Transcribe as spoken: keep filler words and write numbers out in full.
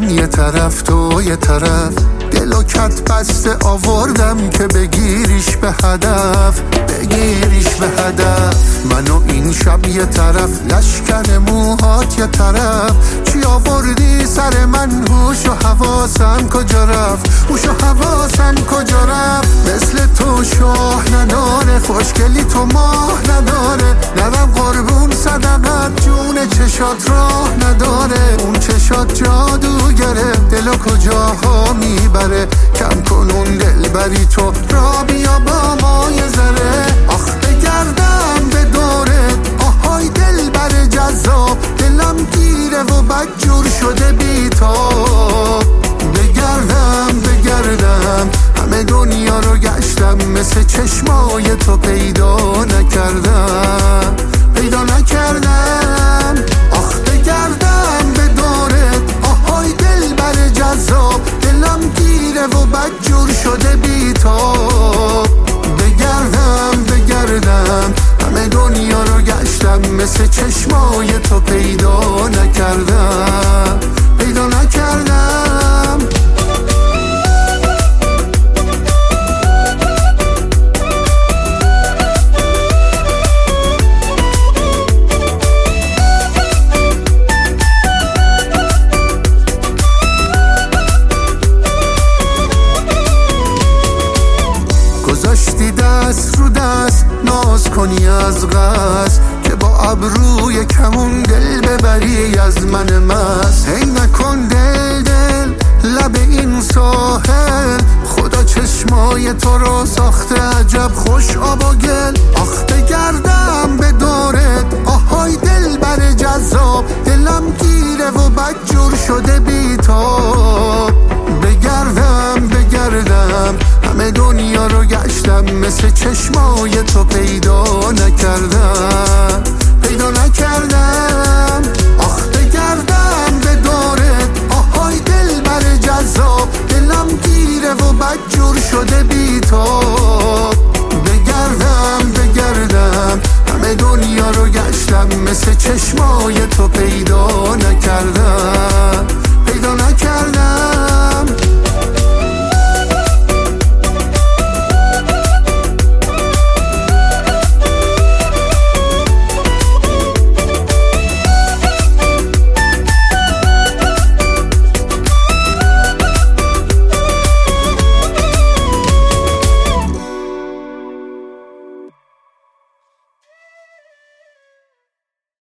من یه طرف تو یه طرف، دل و کت بسته آوردم که بگیریش به هدف، بگیریش به هدف. من و این شب یه طرف، لشکر موهات یه طرف. چی آوردی سر من؟ هوش و حواسم کجا رفت؟ هوش و حواسم کجا رفت؟ مثل تو شاه نداره، خوشگلی تو ماه نداره. نرم قربون صدقت، جون چشات راه نداره. اون چشات جادوگره، دلو کجاها میبره. کم کن اون دل بری تو، را بیا با ما یه ذره. آخ بگردم به دورت، آهای دل بر جذاب. دلم گیره و بدجور شده بی تو. بگردم بگردم همه دنیا رو گشتم، مثل چشمای تو پیدا نکردم، پیدا نکردم. آخ بگردم به دورت، آهای دل بر جذاب. دلم گیره و بدجور شده بی تو. بگردم بگردم همه دنیا رو گشتم، مثل چشمای تو پیدا نکردم، پیدا نکردم. گذاشتی دست رو دست، ناز کنی از قصد، که با ابروی کمون دل ببری از من مست. هی نکن دل دل لب این ساحل، خدا چشمای تو رو ساخته عجب خوش آب و گل. آخ بگردم به دورت، آهای دل بر جذاب. دلم گیره و بدجور شده بی تو. بگردم بگردم همه دنیا رو گشتم، مثل چشمای تو پیدا نکردم، پیدا نکردم. آخ بگردم به دورت، آهای دل بر جذاب. دلم گیره و بدجور شده بی تو. بگردم بگردم همه دنیا رو گشتم، مثل چشمای